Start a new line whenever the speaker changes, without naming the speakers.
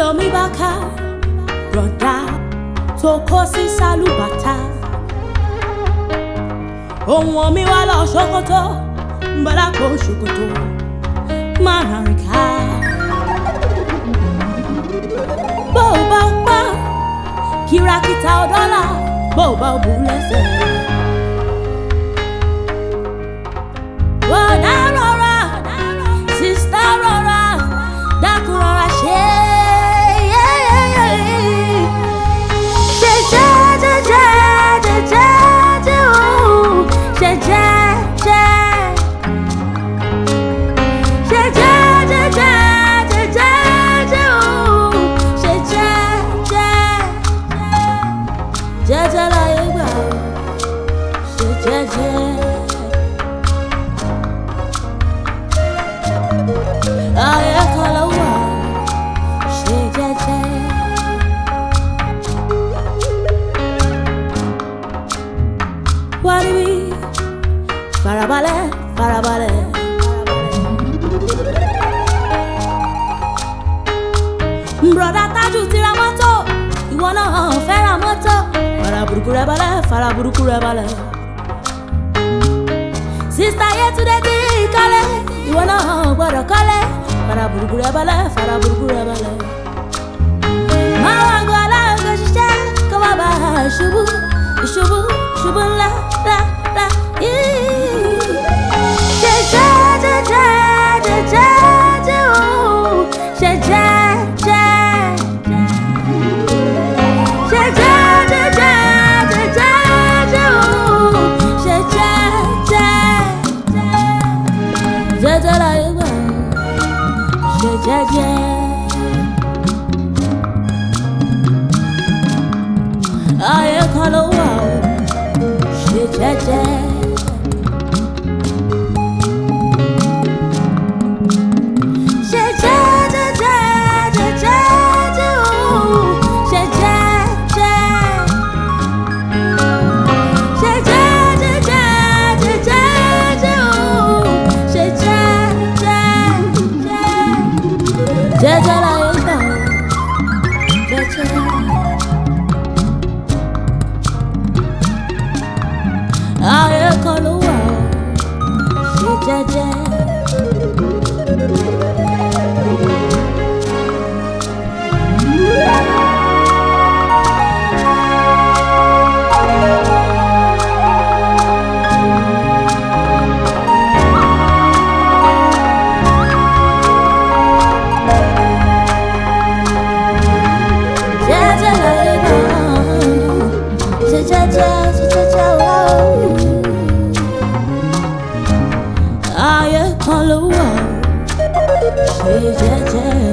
lomi baka broda tó kó sí sálúbàtà ohun omi wá lọ ṣòkòtò bọ́lá kó ṣòkòtò má rìn ká bó o bá pa kìràkìtà ọ̀dọ́là bó o bá bù lẹ́sẹ̀. Bọ̀dá rọra sísá rọra dákun rọra ṣe jẹ́jẹ́ láyé gbà ṣe jẹ́jẹ́. Ayé kan ló wà ṣe jẹ́jẹ́. Wá níbí farabalẹ̀ farabalẹ̀. Broda Tájù ti ra mọ́tò ìwọ náà fẹ́ ra mọ́tò. Fara burúkú rẹ balẹ̀. Sista Yétúndé ti kọ́lé ìwọ náà gbọ́dọ̀ kọ́lé. Fara burúkú rẹ balẹ̀. Máa wá gbọ́ aláǹgó ṣiṣẹ́ kó má bàa ṣubú ńlá. Jẹ́jẹ́ láyé gbà ṣe jẹ́jẹ́. Ayé kan ló wà ó ṣe jẹ́jẹ́. Ṣe jẹ́jẹ́ ó ṣe jẹ́jẹ́. Ṣe jẹ́jẹ́ ó ṣe jẹ́jẹ́ láyé gbà jẹ́jẹ́. Ayé kan ló wà ó ṣe jẹ́jẹ́. Ayé kan ló wà ó ṣe jẹ́jẹ́.